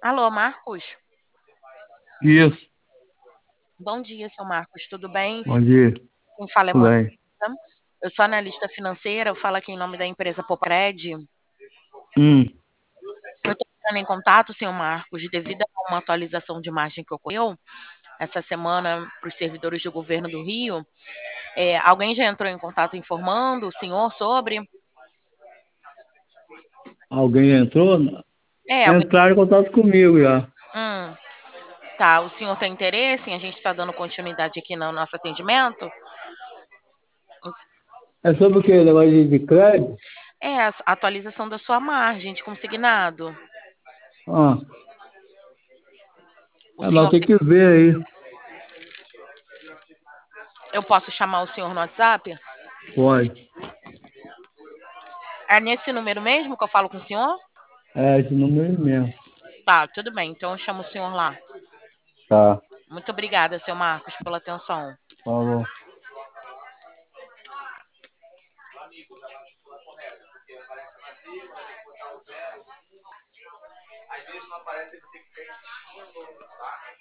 Alô, Marcos? Isso, Bom dia, seu Marcos. Tudo bem? bom dia, Quem fala é tudo Mônica. bem? Eu sou analista financeira, eu falo aqui em nome da empresa Popred. Hum, Eu estou entrando em contato, senhor Marcos, devido a uma atualização de margem que ocorreu essa semana para os servidores do governo do Rio. Alguém já entrou em contato informando o senhor sobre? alguém entrou? Alguém. Entraram em contato comigo já. Hum, tá. O senhor tem interesse em a gente estar dando continuidade aqui no nosso atendimento? É sobre o quê? Negócio de crédito? É a atualização da sua margem de consignado. Ah, O mas senhor, tem que ver aí. eu posso chamar o senhor no WhatsApp? Pode. É nesse número mesmo que eu falo com o senhor? É esse número aí mesmo. Tá, tudo bem. Então eu chamo o senhor lá. Tá, Muito obrigada, seu Marcos, pela atenção. falou.